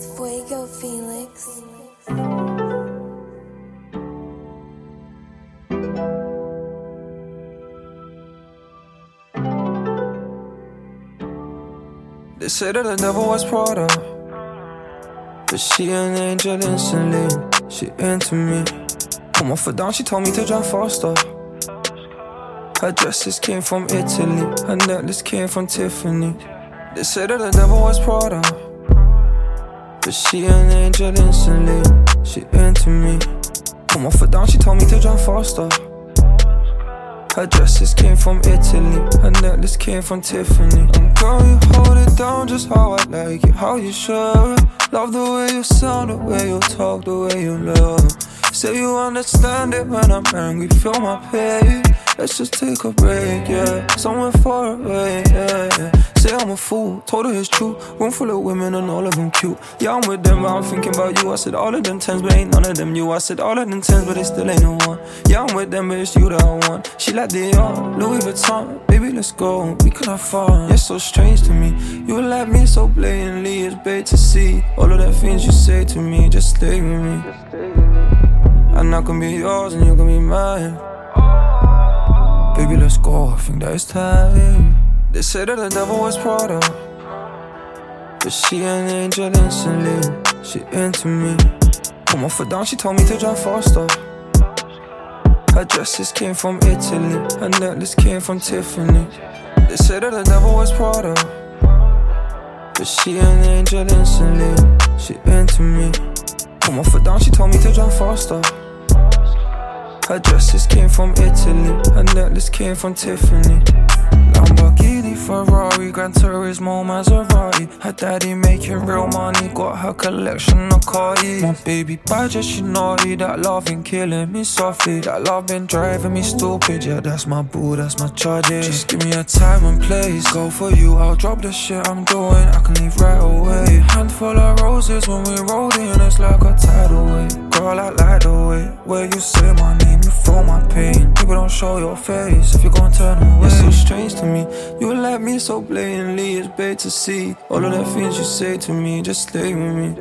Fuego Felix. They say that the devil was Prada, but she an angel instantly. She into me. Put my foot down, she told me to drive faster. Her dresses came from Italy, her necklace came from Tiffany. They say that the devil was Prada, but she an angel instantly. She into me. Put my foot down, she told me to drive faster. Her dresses came from Italy, her necklace came from Tiffany. And girl, you hold it down just how I like it, how you should. Love the way you sound, the way you talk, the way you look. Say you understand it when I'm angry, feel my pain. Let's just take a break, yeah. Somewhere far away, yeah. Say I'm a fool, told her it's true. Room full of women and all of them cute. Yeah, I'm with them, but I'm thinking about you. I said all of them tens, but ain't none of them you. I said all of them tens, but they still ain't no one. Yeah, I'm with them, but it's you that I want. She like Dior, Louis Vuitton. Baby, let's go, we could have fun. You're so strange to me. You like me so blatantly, it's bait to see. All of the things you say to me, just stay with me. And I can be yours and you can be mine. Baby, let's go, I think that it's time. They say that the devil was Prada, but she an angel instantly. She into me. Put my foot down, she told me to drive faster. Her dresses came from Italy, her necklace came from Tiffany. They say that the devil was Prada, but she an angel instantly. She into me. Put my foot down, she told me to drive faster. Her dresses came from Italy, her necklace came from Tiffany. Lamborghini, Ferrari, Gran Turismo, Maserati. Her daddy making real money, got her collection of cars. My baby badger, she naughty. That love been killing me softly. That love been driving me stupid. Yeah, that's my boo, that's my charger. Just give me a time and place. Go for you, I'll drop the shit I'm doing. I can leave right away. Handful of roses when we rolled in. It's like a tidal wave. Girl, I like the way where you say my name, you feel my pain. People don't show your face if you're gonna turn away. It's so strange to me. You like me so blatantly, it's bait to see. All of the things you say to me, just stay with me.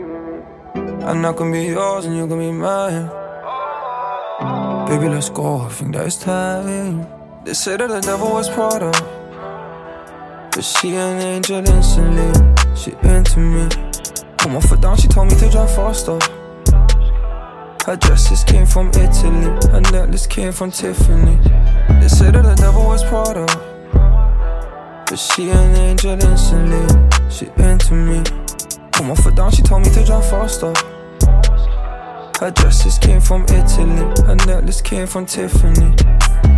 And I can be yours and you can be mine. Baby, let's go, I think that it's time. They say that the devil was Prada, but she an angel instantly. She into me. Put my foot down, she told me to drive faster. Her dresses came from Italy, her necklace came from Tiffany. They say that the devil was Prada, but she an angel instantly. She into me. Put my foot down, she told me to drive faster. Her dresses came from Italy, her necklace came from Tiffany.